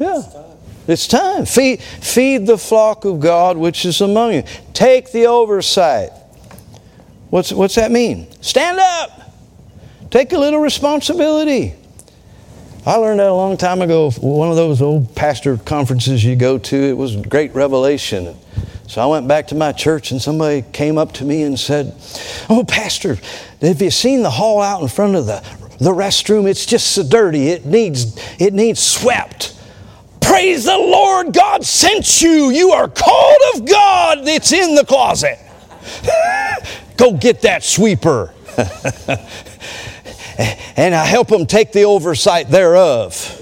Yeah. It's time. Feed the flock of God which is among you. Take the oversight. What's that mean? Stand up. Take a little responsibility. I learned that a long time ago. One of those old pastor conferences you go to. It was great revelation. So I went back to my church and somebody came up to me and said, "Oh, Pastor, have you seen the hall out in front of the restroom? It's just so dirty. It needs swept." Praise the Lord, God sent you. You are called of God. It's in the closet. Go get that sweeper. And I help them take the oversight thereof.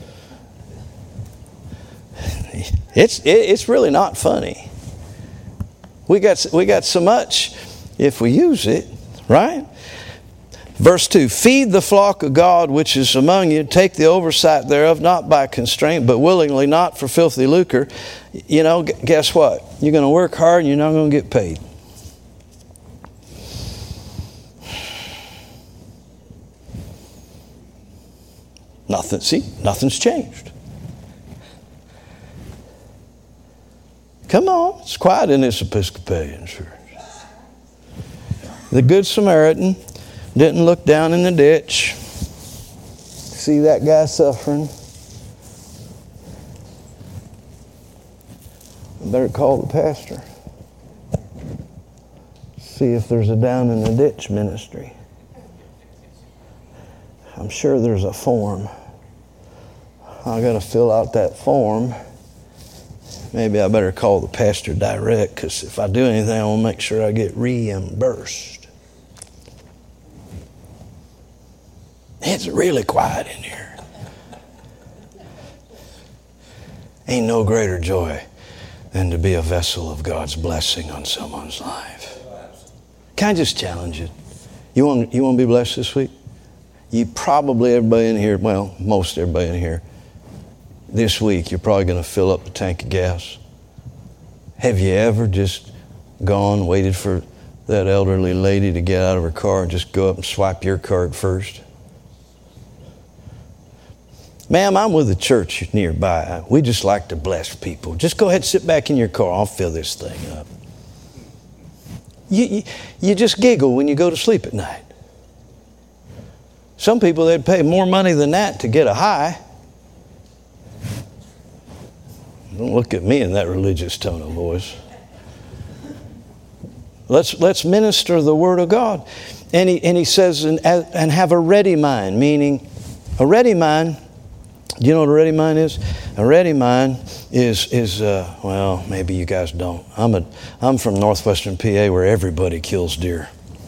It's really not funny. We got so much if we use it, right? Verse 2, feed the flock of God which is among you, take the oversight thereof, not by constraint, but willingly, not for filthy lucre. You know, guess what? You're going to work hard and you're not going to get paid. Nothing's changed. Come on, it's quiet in this Episcopalian church. The Good Samaritan didn't look down in the ditch, see that guy suffering. I better call the pastor. See if there's a down in the ditch ministry. I'm sure there's a form. I got to fill out that form. Maybe I better call the pastor direct, because if I do anything, I want to make sure I get reimbursed. It's really quiet in here. Ain't no greater joy than to be a vessel of God's blessing on someone's life. Can I just challenge you? You want to be blessed this week? You probably, everybody in here, well, most everybody in here, this week you're probably going to fill up the tank of gas. Have you ever just gone, waited for that elderly lady to get out of her car and just go up and swipe your card first? Ma'am, I'm with a church nearby. We just like to bless people. Just go ahead and sit back in your car. I'll fill this thing up. You just giggle when you go to sleep at night. Some people, they'd pay more money than that to get a high. Don't look at me in that religious tone of voice. Let's minister the Word of God. And he says, and have a ready mind, meaning a ready mind. Do you know what a ready mind is? A ready mind is well, maybe you guys don't. I'm from northwestern PA where everybody kills deer.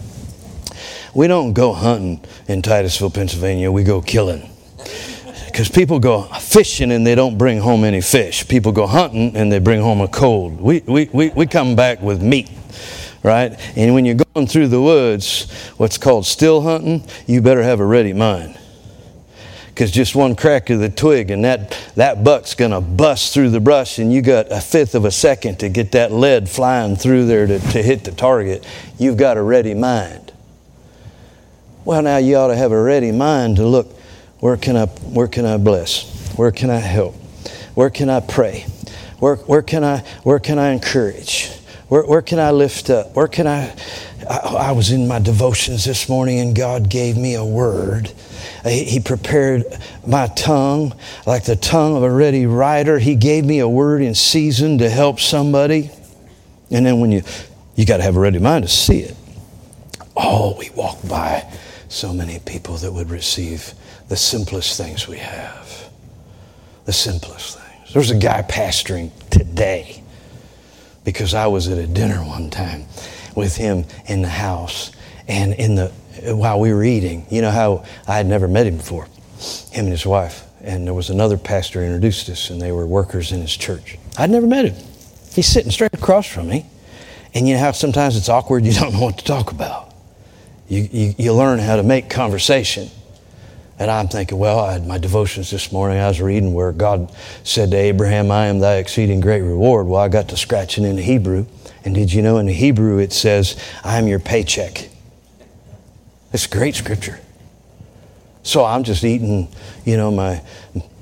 We don't go hunting in Titusville, Pennsylvania. We go killing. Because people go fishing and they don't bring home any fish. People go hunting and they bring home a cold. We come back with meat, right? And when you're going through the woods, what's called still hunting, you better have a ready mind. Because just one crack of the twig and that buck's going to bust through the brush, and you got a fifth of a second to get that lead flying through there to hit the target. You've got a ready mind. Well, now you ought to have a ready mind to look, where can I bless? Where can I help? Where can I pray? Where can I encourage? Where can I lift up? Where can I was in my devotions this morning and God gave me a word. He prepared my tongue like the tongue of a ready writer. He gave me a word in season to help somebody. And then when you got to have a ready mind to see it. Oh, we walk by so many people that would receive the simplest things we have. The simplest things. There's a guy pastoring today because I was at a dinner one time with him in the house, and while we were eating, you know how I had never met him before, him and his wife, and there was another pastor who introduced us, and they were workers in his church. I'd never met him. He's sitting straight across from me, and you know how sometimes it's awkward, you don't know what to talk about. You learn how to make conversation. And I'm thinking, well, I had my devotions this morning. I was reading where God said to Abraham, I am thy exceeding great reward. Well, I got to scratching in the Hebrew. And did you know in the Hebrew it says, I am your paycheck. It's great scripture. So I'm just eating, my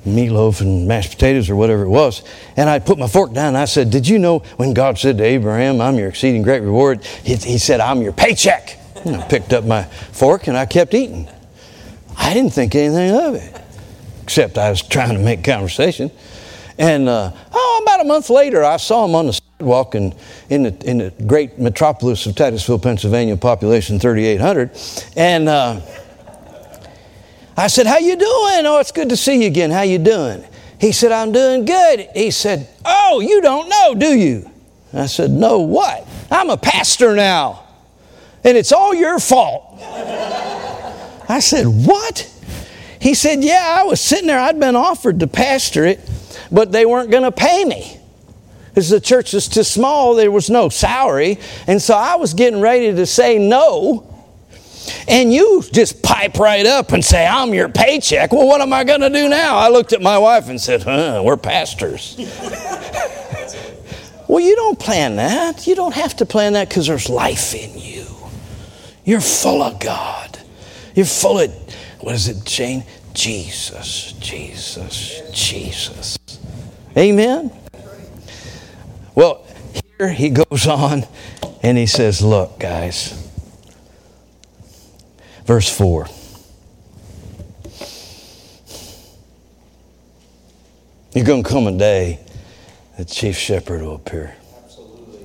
meatloaf and mashed potatoes or whatever it was. And I put my fork down and I said, did you know when God said to Abraham, I'm your exceeding great reward, he said, I'm your paycheck. And I picked up my fork and I kept eating. I didn't think anything of it, except I was trying to make conversation. And about a month later, I saw him on the sidewalk in the great metropolis of Titusville, Pennsylvania, population 3,800. And I said, how you doing? Oh, it's good to see you again. How you doing? He said, I'm doing good. He said, oh, you don't know, do you? I said, no, what? I'm a pastor now, and it's all your fault. I said, what? He said, yeah, I was sitting there. I'd been offered to pastor it, but they weren't going to pay me. Because the church was too small, there was no salary. And so I was getting ready to say no. And you just pipe right up and say, I'm your paycheck. Well, what am I going to do now? I looked at my wife and said, we're pastors. Well, you don't plan that. You don't have to plan that because there's life in you. You're full of God. You're full of, what is it, Jane? Jesus, Jesus, Jesus. Amen? Well, here he goes on and he says, look, guys. Verse 4. You're going to come a day the chief shepherd will appear. Absolutely.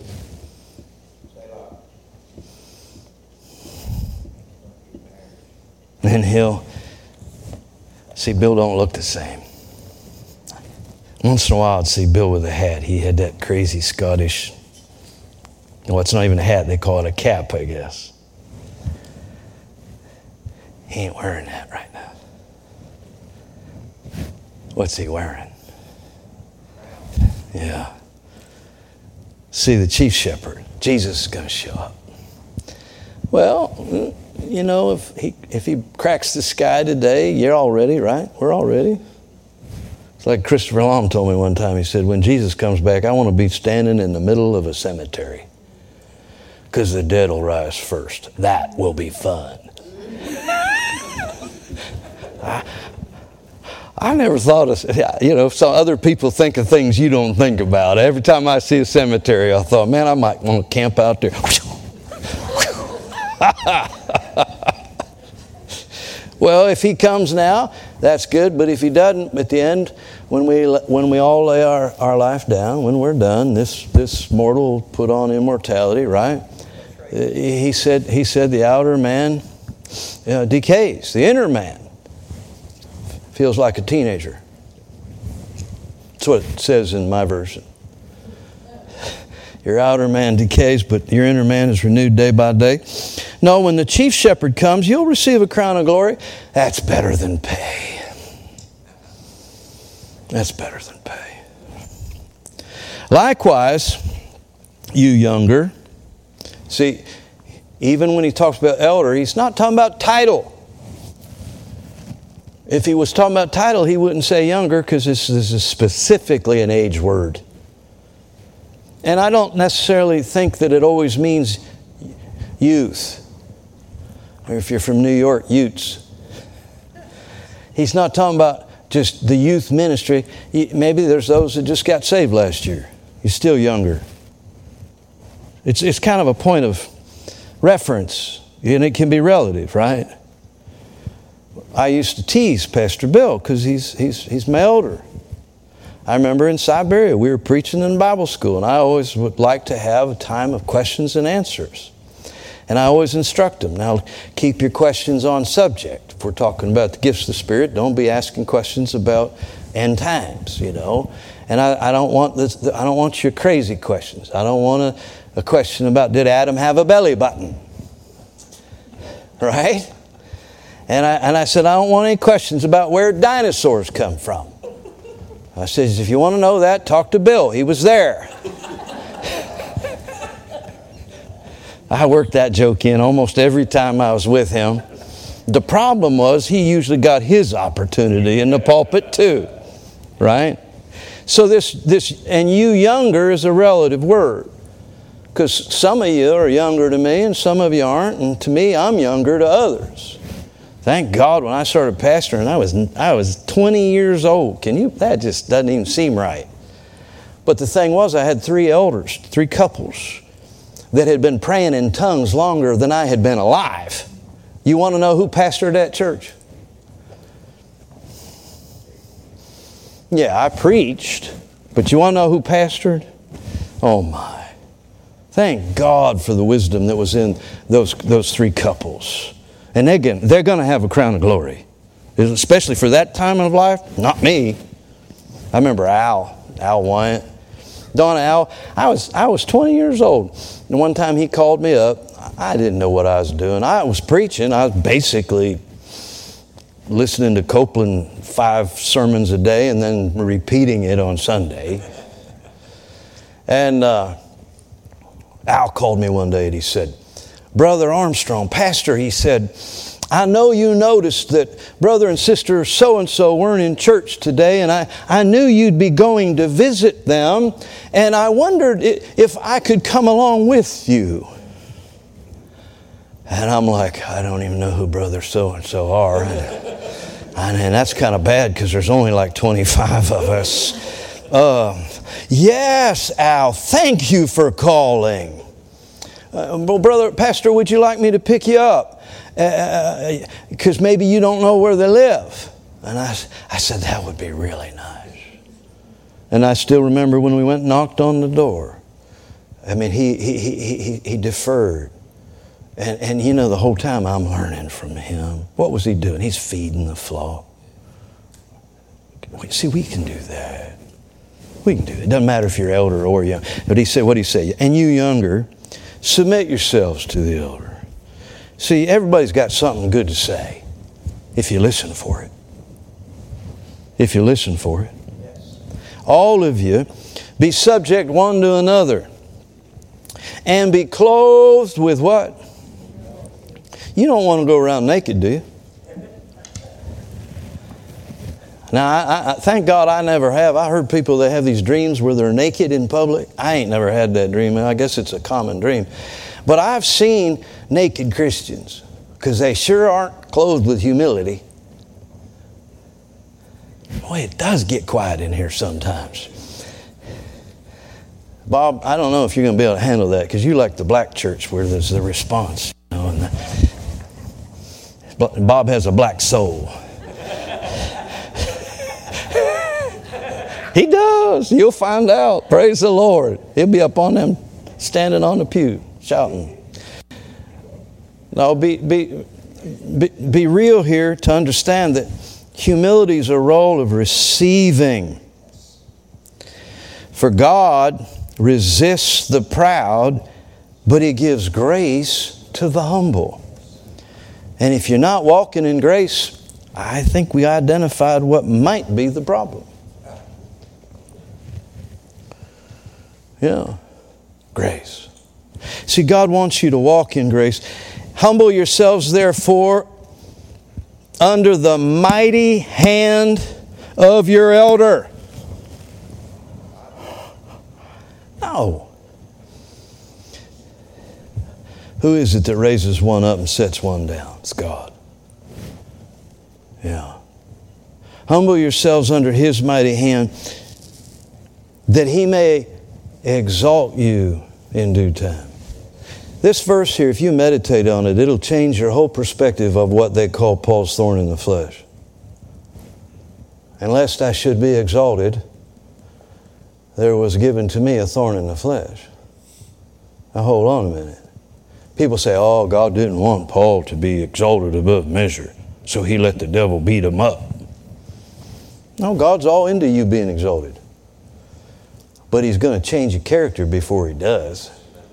And he'll see, Bill don't look the same. Once in a while I'd see Bill with a hat. He had that crazy Scottish, well, it's not even a hat, they call it a cap, I guess. He ain't wearing that right now. What's he wearing? Yeah. See, the chief shepherd, Jesus is going to show up. Well, you know, if he cracks the sky today, you're all ready, right? We're all ready. It's like Christopher Long told me one time. He said, when Jesus comes back, I want to be standing in the middle of a cemetery because the dead will rise first. That will be fun. I never thought of, some other people think of things you don't think about. Every time I see a cemetery, I thought, man, I might want to camp out there. Well, if he comes now, that's good. But if he doesn't, at the end, when we all lay our life down, when we're done, this mortal will put on immortality, right? He said the outer man decays. The inner man feels like a teenager. That's what it says in my version. Your outer man decays, but your inner man is renewed day by day. No, when the chief shepherd comes, you'll receive a crown of glory. That's better than pay. That's better than pay. Likewise, you younger. See, even when he talks about elder, he's not talking about title. If he was talking about title, he wouldn't say younger because this is specifically an age word. And I don't necessarily think that it always means youth. Or if you're from New York, Utes. He's not talking about just the youth ministry. Maybe there's those that just got saved last year. He's still younger. It's kind of a point of reference. And it can be relative, right? I used to tease Pastor Bill because he's my elder. I remember in Siberia, we were preaching in Bible school, and I always would like to have a time of questions and answers. And I always instruct them, now keep your questions on subject. If we're talking about the gifts of the Spirit, don't be asking questions about end times, And I don't want I don't want your crazy questions. I don't want a question about, did Adam have a belly button? Right? And I said, I don't want any questions about where dinosaurs come from. I said, if you want to know that, talk to Bill. He was there. I worked that joke in almost every time I was with him. The problem was he usually got his opportunity in the pulpit too. Right? So this and you younger is a relative word. Because some of you are younger to me and some of you aren't. And to me, I'm younger to others. Thank God when I started pastoring, I was 20 years old. That just doesn't even seem right. But the thing was, I had 3 elders, 3 couples that had been praying in tongues longer than I had been alive. You want to know who pastored that church? Yeah, I preached, but you want to know who pastored? Oh my. Thank God for the wisdom that was in those 3 couples. And again, they're going to have a crown of glory. Especially for that time of life, not me. I remember Al Wyatt. Don Al, I was 20 years old. And one time he called me up. I didn't know what I was doing. I was preaching. I was basically listening to Copeland 5 sermons a day and then repeating it on Sunday. And Al called me one day and he said, Brother Armstrong, Pastor, he said, I know you noticed that brother and sister so-and-so weren't in church today, and I knew you'd be going to visit them, and I wondered if I could come along with you. And I'm like, I don't even know who brother so-and-so are. And that's kind of bad because there's only like 25 of us. Yes, Al, thank you for calling. Well, brother, Pastor, would you like me to pick you up? Because maybe you don't know where they live. And I said, that would be really nice. And I still remember when we went and knocked on the door. I mean, he deferred. And you know, the whole time I'm learning from him. What was he doing? He's feeding the flock. See, we can do that. We can do it. It doesn't matter if you're elder or young. But he said, what did he say? And you younger, submit yourselves to the elder. See, everybody's got something good to say if you listen for it. If you listen for it. All of you, be subject one to another. And be clothed with what? You don't want to go around naked, do you? Now, I thank God I never have. I heard people that have these dreams where they're naked in public. I ain't never had that dream. I guess it's a common dream. But I've seen naked Christians because they sure aren't clothed with humility. Boy, it does get quiet in here sometimes. Bob, I don't know if you're going to be able to handle that because you like the black church where there's the response. You know, and Bob has a black soul. He does. You'll find out. Praise the Lord. He'll be up on them, standing on the pew, shouting. Now, be real here to understand that humility is a role of receiving. For God resists the proud, but He gives grace to the humble. And if you're not walking in grace, I think we identified what might be the problem. Yeah, grace. See, God wants you to walk in grace. Humble yourselves, therefore, under the mighty hand of your elder. No. Who is it that raises one up and sets one down? It's God. Yeah. Humble yourselves under His mighty hand, that He may exalt you in due time. This verse here, if you meditate on it, it'll change your whole perspective of what they call Paul's thorn in the flesh. And lest I should be exalted, there was given to me a thorn in the flesh. Now hold on a minute. People say, oh, God didn't want Paul to be exalted above measure, so He let the devil beat him up. No, God's all into you being exalted. But He's going to change your character before He does.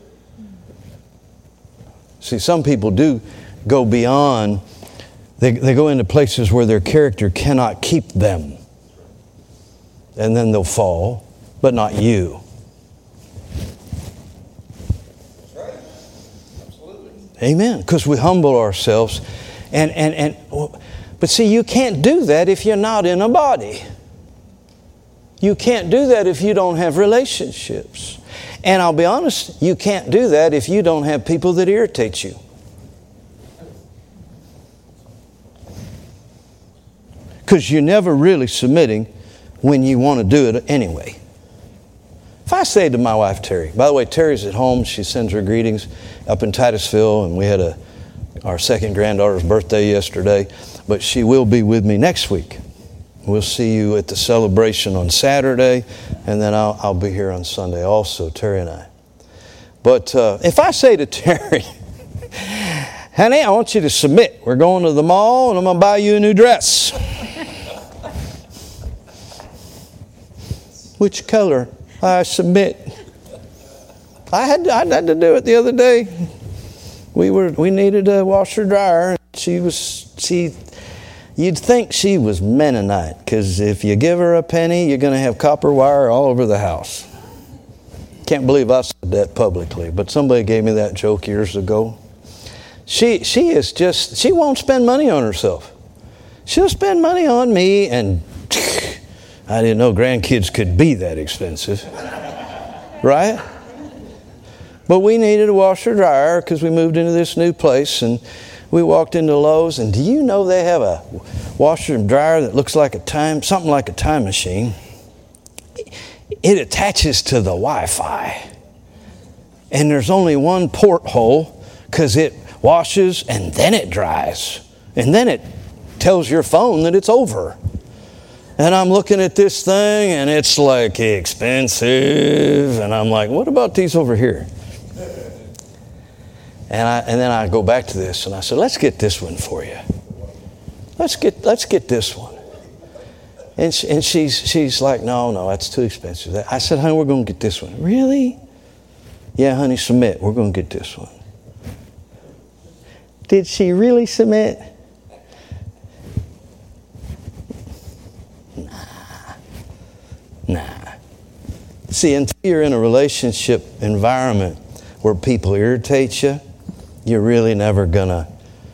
See, some people do go beyond. They go into places where their character cannot keep them. And then they'll fall, but not you. That's right. Absolutely. Amen. Because we humble ourselves. But see, you can't do that if you're not in a body. You can't do that if you don't have relationships. And I'll be honest, you can't do that if you don't have people that irritate you. Because you're never really submitting when you want to do it anyway. If I say to my wife, Terry, by the way, Terry's at home. She sends her greetings up in Titusville, and we had our second granddaughter's birthday yesterday, but she will be with me next week. We'll see you at the celebration on Saturday, and then I'll be here on Sunday also, Terry and I. But if I say to Terry, honey, I want you to submit. We're going to the mall, and I'm going to buy you a new dress. Which color? I submit. I had to do it the other day. We needed a washer dryer. You'd think she was Mennonite, because if you give her a penny, you're going to have copper wire all over the house. Can't believe I said that publicly, but somebody gave me that joke years ago. She won't spend money on herself. She'll spend money on me, and I didn't know grandkids could be that expensive. Right? But we needed a washer dryer because we moved into this new place, and we walked into Lowe's, and do you know they have a washer and dryer that looks like something like a time machine? It attaches to the Wi-Fi. And there's only one porthole because it washes and then it dries. And then it tells your phone that it's over. And I'm looking at this thing, and it's like expensive. And I'm like, what about these over here? And then I go back to this, and I said, let's get this one for you. Let's get this one. And she's like, no, that's too expensive. I said, honey, we're going to get this one. Really? Yeah, honey, submit. We're going to get this one. Did she really submit? Nah. See, until you're in a relationship environment where people irritate you, you're really never gonna.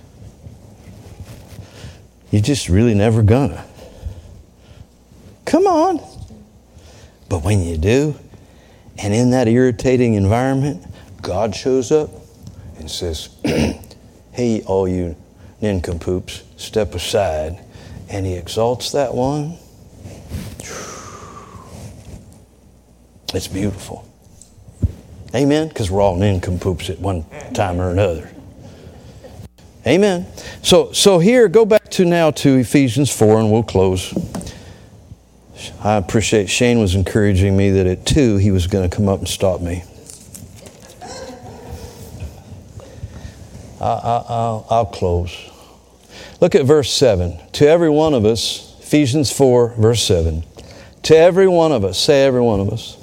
You're just really never gonna. Come on. But when you do, and in that irritating environment, God shows up and says, hey, all you nincompoops, step aside. And He exalts that one. It's beautiful. Amen? Because we're all nincompoops at one time or another. Amen. So here, go back to Ephesians 4, and we'll close. I appreciate Shane was encouraging me that at 2 he was going to come up and stop me. I'll close. Look at verse 7. To every one of us, Ephesians 4, verse 7. To every one of us, say every one of us.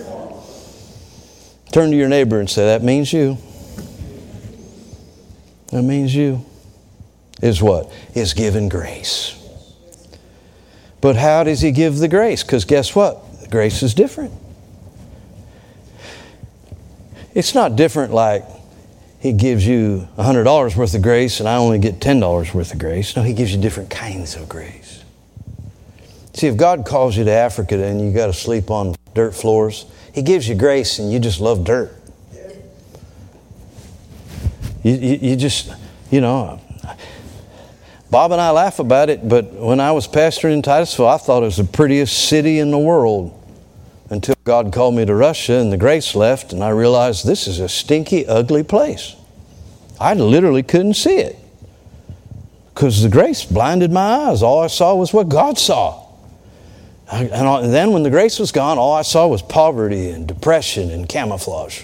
Turn to your neighbor and say, that means you. That means you. Is what? Is given grace. But how does He give the grace? Because guess what? The grace is different. It's not different like He gives you $100 worth of grace and I only get $10 worth of grace. No, He gives you different kinds of grace. See, if God calls you to Africa and you got to sleep on dirt floors, He gives you grace and you just love dirt. You just, Bob and I laugh about it, but when I was pastoring in Titusville, I thought it was the prettiest city in the world until God called me to Russia and the grace left, and I realized this is a stinky, ugly place. I literally couldn't see it because the grace blinded my eyes. All I saw was what God saw. And then when the grace was gone, all I saw was poverty and depression and camouflage.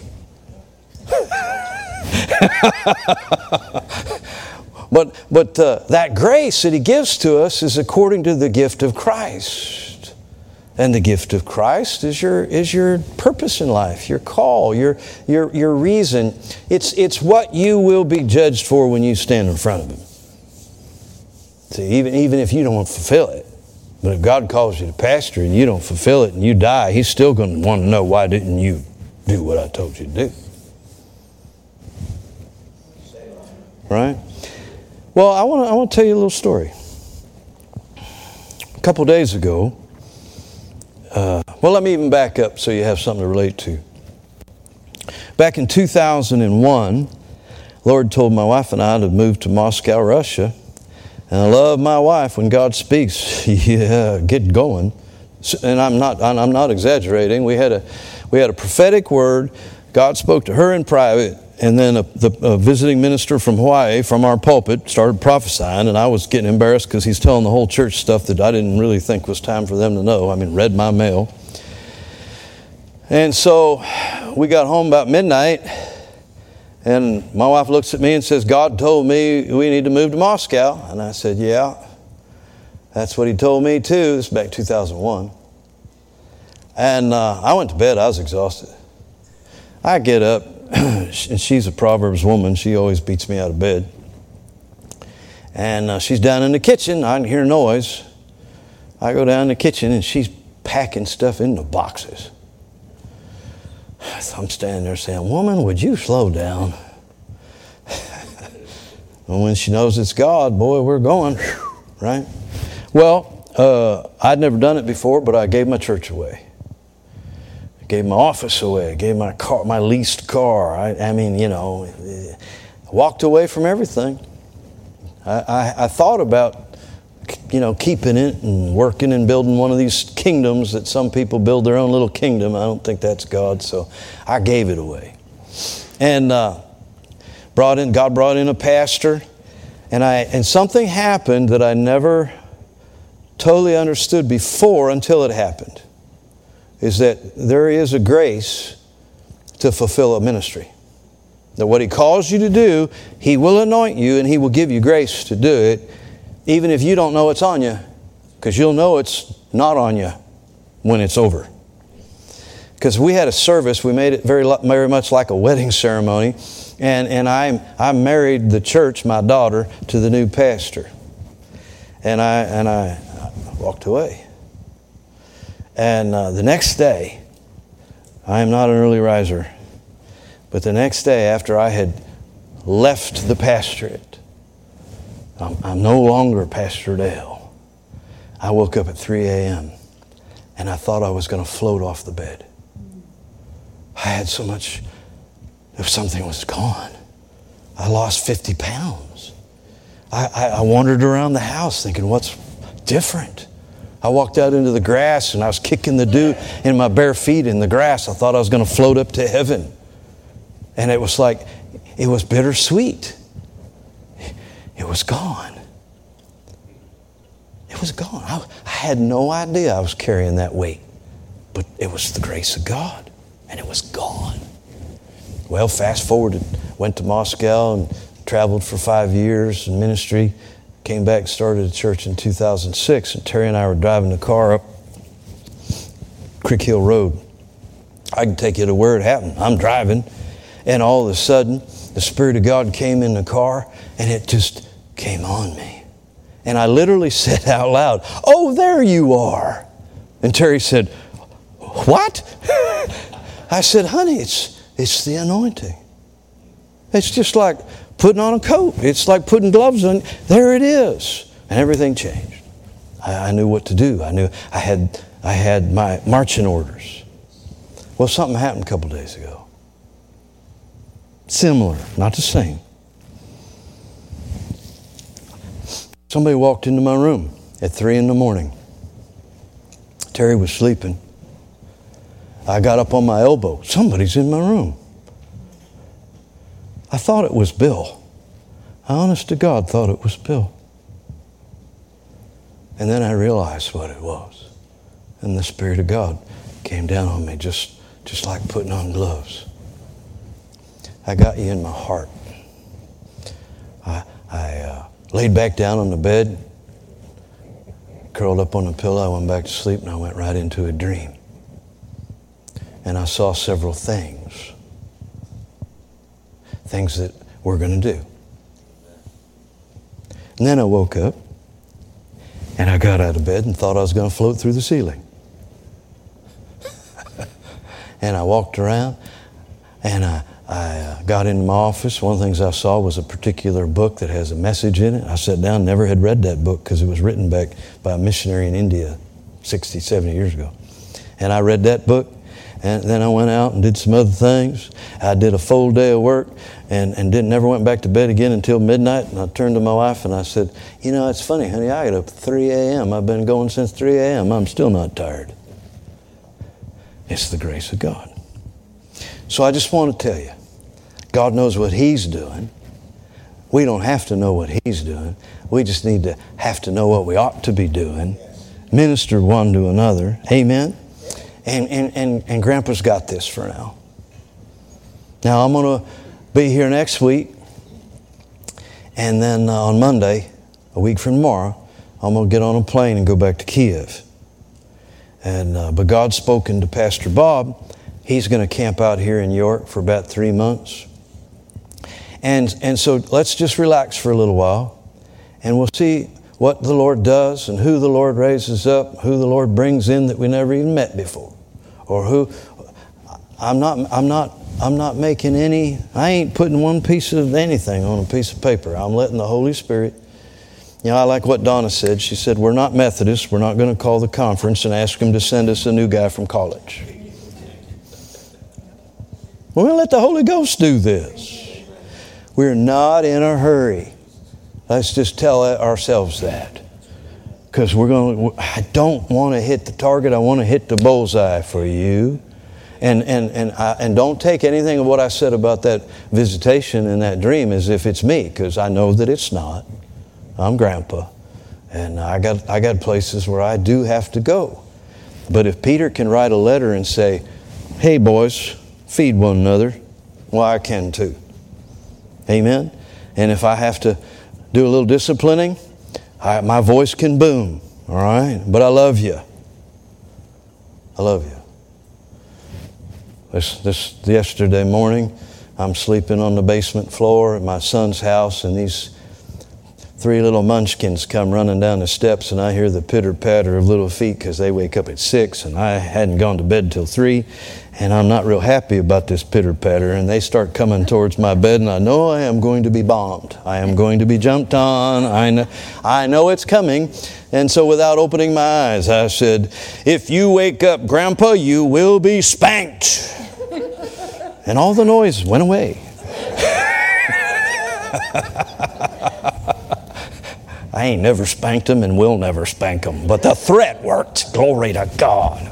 But that grace that He gives to us is according to the gift of Christ. And the gift of Christ is your purpose in life, your call, your reason. It's what you will be judged for when you stand in front of Him. See, even if you don't fulfill it. But if God calls you to pastor and you don't fulfill it and you die, He's still going to want to know, why didn't you do what I told you to do? Right? Well, I want to tell you a little story. A couple days ago, let me even back up so you have something to relate to. Back in 2001, Lord told my wife and I to move to Moscow, Russia. And I love my wife. When God speaks, yeah, get going. And I'm not exaggerating. We had a prophetic word. God spoke to her in private, and then a visiting minister from Hawaii, from our pulpit, started prophesying, and I was getting embarrassed because he's telling the whole church stuff that I didn't really think was time for them to know. I mean, read my mail. And so we got home about midnight, and my wife looks at me and says, God told me we need to move to Moscow. And I said, yeah, that's what he told me too. This is back 2001. And I went to bed. I was exhausted. I get up, and she's a Proverbs woman. She always beats me out of bed. And she's down in the kitchen. I can hear noise. I go down in the kitchen, and she's packing stuff into boxes. So I'm standing there saying, woman, would you slow down? And when she knows it's God, boy, we're going, right? Well, I'd never done it before, but I gave my church away. Gave my office away, gave my car, my leased car. I mean, you know, walked away from everything. I thought about, you know, keeping it and working and building one of these kingdoms that some people build their own little kingdom. I don't think that's God, so I gave it away. And God brought in a pastor, and something happened that I never totally understood before until it happened. Is that there is a grace to fulfill a ministry. That what He calls you to do, He will anoint you and He will give you grace to do it, even if you don't know it's on you, because you'll know it's not on you when it's over. Because we had a service, we made it very much like a wedding ceremony, and I married the church, my daughter, to the new pastor. And I walked away. And the next day, I am not an early riser, but the next day after I had left the pastorate, I'm no longer Pastor Dale. I woke up at 3 a.m. and I thought I was going to float off the bed. I had so much, if something was gone. I lost 50 pounds. I wandered around the house thinking, what's different? I walked out into the grass and I was kicking the dew in my bare feet in the grass. I thought I was going to float up to heaven. And it was like, it was bittersweet. It was gone. It was gone. I had no idea I was carrying that weight. But it was the grace of God. And it was gone. Well, fast forward, went to Moscow and traveled for 5 years in ministry. Came back, started a church in 2006, and Terry and I were driving the car up Creek Hill Road. I can take you to where it happened. I'm driving, and all of a sudden, the Spirit of God came in the car, and it just came on me. And I literally said out loud, "Oh, there you are." And Terry said, "What?" I said, "Honey, it's the anointing. It's just like putting on a coat. It's like putting gloves on. There it is." And everything changed. I knew what to do. I knew I had my marching orders. Well, something happened a couple days ago. Similar, not the same. Somebody walked into my room at 3 a.m. Terry was sleeping. I got up on my elbow. Somebody's in my room. I thought it was Bill. I honest to God thought it was Bill. And then I realized what it was. And the Spirit of God came down on me just like putting on gloves. I got you in my heart. I laid back down on the bed, curled up on the pillow. I went back to sleep, and I went right into a dream. And I saw several things that we're going to do. And then I woke up, and I got out of bed and thought I was going to float through the ceiling. And I walked around, and I got into my office. One of the things I saw was a particular book that has a message in it. I sat down, never had read that book because it was written back by a missionary in India 60, 70 years ago. And I read that book, And then I went out and did some other things. I did a full day of work and never went back to bed again until midnight. And I turned to my wife and I said, you know, it's funny, honey, I got up at 3 a.m. I've been going since 3 a.m. I'm still not tired. It's the grace of God. So I just want to tell you, God knows what He's doing. We don't have to know what He's doing. We just need to have to know what we ought to be doing. Minister one to another. Amen? And Grandpa's got this for now. Now I'm going to be here next week. And then on Monday, a week from tomorrow, I'm going to get on a plane and go back to Kiev. But God's spoken to Pastor Bob. He's going to camp out here in York for about 3 months. And so let's just relax for a little while. And we'll see what the Lord does and who the Lord raises up, who the Lord brings in that we never even met before. Or who, I'm not making any, I ain't putting one piece of anything on a piece of paper. I'm letting the Holy Spirit, you know, I like what Donna said. She said, we're not Methodists. We're not going to call the conference and ask them to send us a new guy from college. We're going to let the Holy Ghost do this. We're not in a hurry. Let's just tell ourselves that. Because I don't want to hit the target. I want to hit the bullseye for you. And don't take anything of what I said about that visitation and that dream as if it's me, because I know that it's not. I'm Grandpa. And I got places where I do have to go. But if Peter can write a letter and say, hey boys, feed one another, well, I can too. Amen? And if I have to do a little disciplining, my voice can boom. All right? But I love you. I love you. This yesterday morning, I'm sleeping on the basement floor at my son's house, and these 3 little munchkins come running down the steps, and I hear the pitter-patter of little feet because they wake up at 6, and I hadn't gone to bed till 3. And I'm not real happy about this pitter-patter. And they start coming towards my bed, and I know I am going to be bombed. I am going to be jumped on. I know it's coming. And so without opening my eyes, I said, if you wake up, Grandpa, you will be spanked. And all the noise went away. I ain't never spanked them and will never spank them. But the threat worked. Glory to God.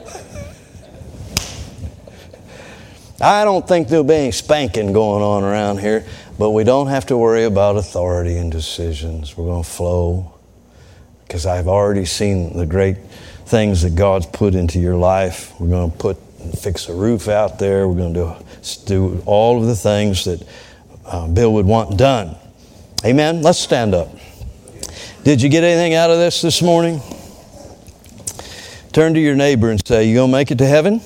I don't think there'll be any spanking going on around here, but we don't have to worry about authority and decisions. We're going to flow, because I've already seen the great things that God's put into your life. We're going to fix a roof out there. We're going to do all of the things that Bill would want done. Amen? Let's stand up. Did you get anything out of this morning? Turn to your neighbor and say, you going to make it to heaven?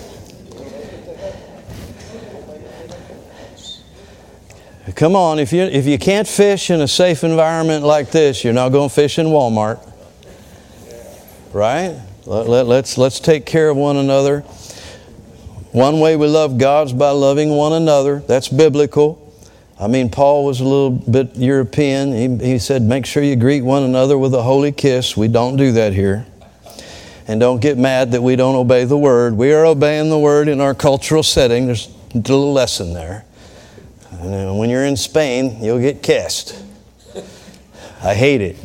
Come on, if you can't fish in a safe environment like this, you're not going to fish in Walmart. Right? Let's take care of one another. One way we love God is by loving one another. That's biblical. I mean, Paul was a little bit European. He said, make sure you greet one another with a holy kiss. We don't do that here. And don't get mad that we don't obey the Word. We are obeying the Word in our cultural setting. There's a little lesson there. And when you're in Spain, you'll get kissed. I hate it.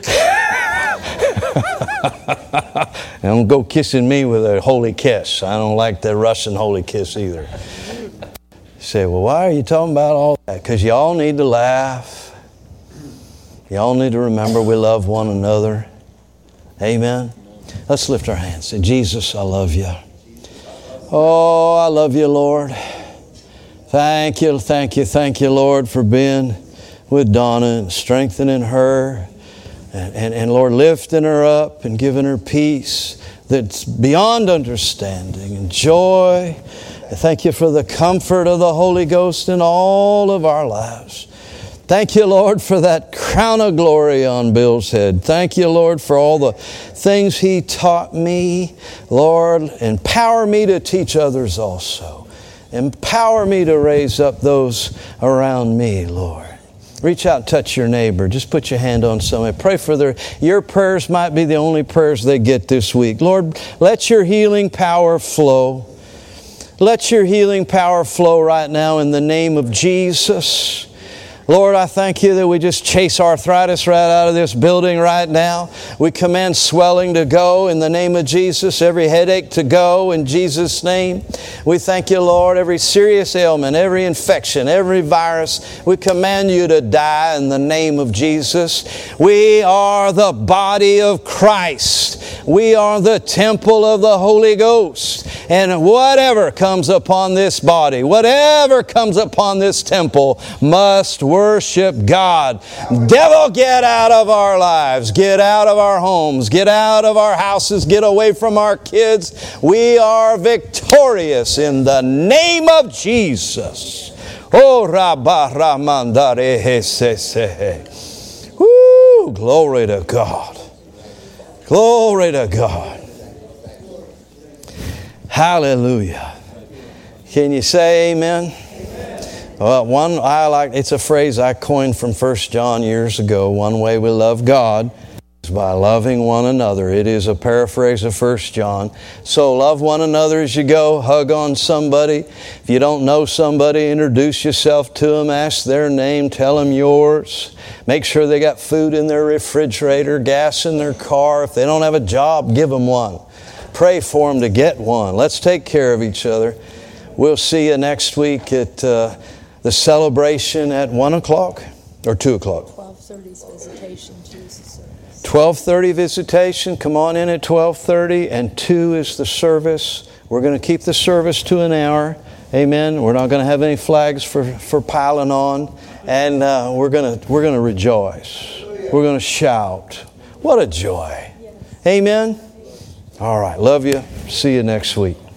Don't go kissing me with a holy kiss. I don't like the Russian holy kiss either. You say, well, why are you talking about all that? Because you all need to laugh. You all need to remember we love one another. Amen. Let's lift our hands. Say, Jesus, I love you. Oh, I love you, Lord. Thank you, Lord, for being with Donna and strengthening her. And Lord, lifting her up and giving her peace that's beyond understanding and joy. I thank you for the comfort of the Holy Ghost in all of our lives. Thank you, Lord, for that crown of glory on Bill's head. Thank you, Lord, for all the things he taught me. Lord, empower me to teach others also. Empower me to raise up those around me, Lord. Reach out and touch your neighbor. Just put your hand on somebody. Pray for your prayers might be the only prayers they get this week. Lord, let your healing power flow. Let your healing power flow right now in the name of Jesus. Lord, I thank you that we just chase arthritis right out of this building right now. We command swelling to go in the name of Jesus, every headache to go in Jesus' name. We thank you, Lord, every serious ailment, every infection, every virus, we command you to die in the name of Jesus. We are the body of Christ. We are the temple of the Holy Ghost. And whatever comes upon this body, whatever comes upon this temple must worship God. Devil, get out of our lives. Get out of our homes. Get out of our houses. Get away from our kids. We are victorious in the name of Jesus. Oh, Rabba Ramandare Hesese. Woo! Glory to God. Glory to God. Hallelujah. Can you say amen? Well, it's a phrase I coined from 1 John years ago. One way we love God is by loving one another. It is a paraphrase of 1 John. So love one another as you go. Hug on somebody. If you don't know somebody, introduce yourself to them. Ask their name. Tell them yours. Make sure they got food in their refrigerator, gas in their car. If they don't have a job, give them one. Pray for them to get one. Let's take care of each other. We'll see you next week at the celebration at 1 o'clock or 2 o'clock? 12:30's visitation, Jesus service. 12:30 visitation. Come on in at 12:30, and 2 is the service. We're going to keep the service to an hour. Amen. We're not going to have any flags for piling on, and we're going to rejoice. We're going to shout. What a joy. Amen. All right. Love you. See you next week.